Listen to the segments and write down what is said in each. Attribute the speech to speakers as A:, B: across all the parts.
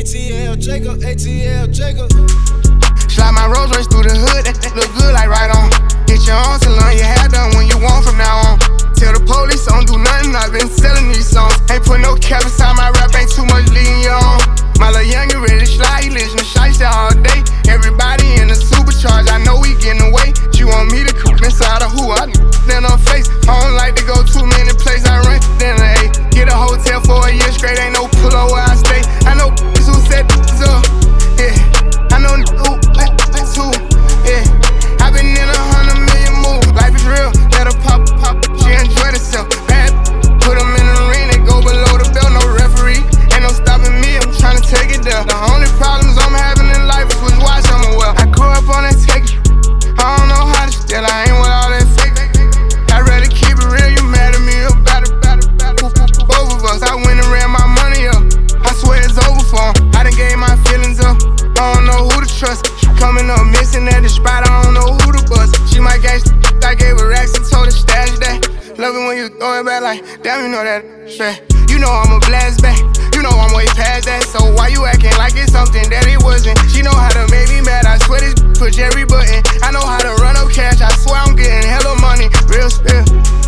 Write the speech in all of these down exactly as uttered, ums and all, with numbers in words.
A: T L Jacob, A T L Jacob.
B: Slide my Rolls Royce through the hood, that, that look good like right on. Get your own salon, your hair done when you want from now on. Tell the police I don't do nothing, I've been selling these songs. Ain't put no cap inside my rap, ain't too much leading you on. My little youngin' ready to slide, he listen to Shiesty all day. Everybody in the supercharge, I know we getting away. She want me to cook inside of who I then her face. I don't like to go too many places, I rent then a A. Get a hotel for a year straight, ain't no pull up where I stay. I know who set this up, yeah. I know who lit this who, yeah. I been in a hundred million moves, life is real, let her pop, pop, she enjoy herself. Bad, put them in the ring, they go below the belt, no referee. Ain't no stopping me, I'm tryna take it there. The only problems I'm having in life is which watch I'm well. I grew up on that take it, I don't know how to steal, I ain't with all that fake. I'd rather keep it real, you mad at me about it, about it, about it. Both of us, I went and ran my money up, I swear it's over for 'em. I done gave my feelings up, I don't know who to trust. She coming up missing at the spot, I don't know who to bust. She my gangsta, I gave her racks and told her stash that. Love it when you throw it back like, damn, you know that shit. You know I'm a blast back, you know I'm way past that. So why you acting like it's something that it wasn't? She know how to make me mad, I swear this push every button. I know how to run up cash, I swear I'm getting hella money, real spill.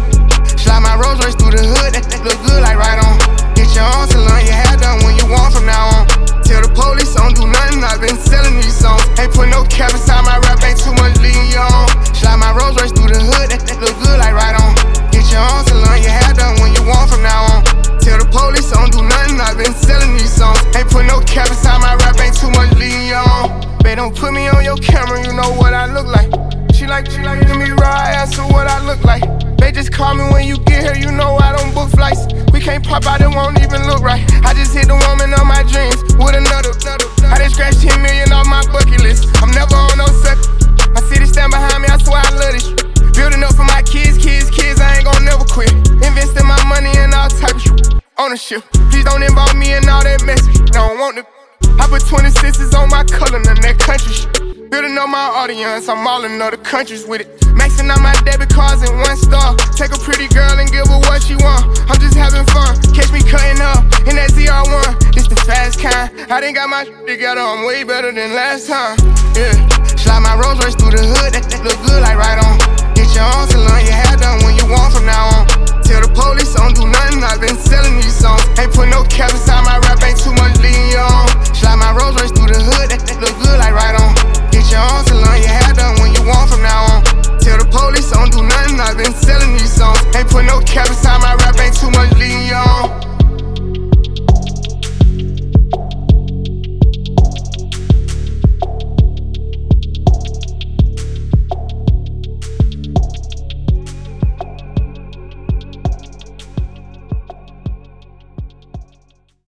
B: Slide my Rolls Royce through the hood, that, that look good like right on. Get your own salon, your hair done when you want from now on. Tell the police I don't do nothing, I've been selling these songs. Ain't put no cap inside my rap, ain't too much leading you on. Slide my Rolls Royce through the hood, that, that look good like right on. Get your own salon, your hair done when you want from now on. Tell the police I don't do nothing, I've been selling these songs. Ain't put no cap inside my rap, ain't too much leading you on. Babe, don't put me on your camera, you know what I look like. She like, she like, give me raw ass of what I look like. They just call me when you get here, you know I don't book flights. We can't pop out, it won't even look right. I just hit the woman of my dreams with another, another. I just scratched ten million off my bucket list. I'm never on no sucker. My city stand behind me, I swear I love this shit. Building up for my kids, kids, kids, I ain't gon' never quit. Investing my money in all type of shit. Ownership, please don't involve me in all that message. Don't want to. I put twenty-sixes on my color, none that country shit. Building up my audience, I'm all in other countries with it. Maxing out my debit cards in one star. Take a pretty girl and give her what she want. I'm just having fun, catch me cutting up in that Z R one. This the fast kind, I done got my shit together, I'm way better than last time. Yeah, slide my Rolls Royce through the hood, that, that look good like right on. Get your own salon, your hair done when you want from now on.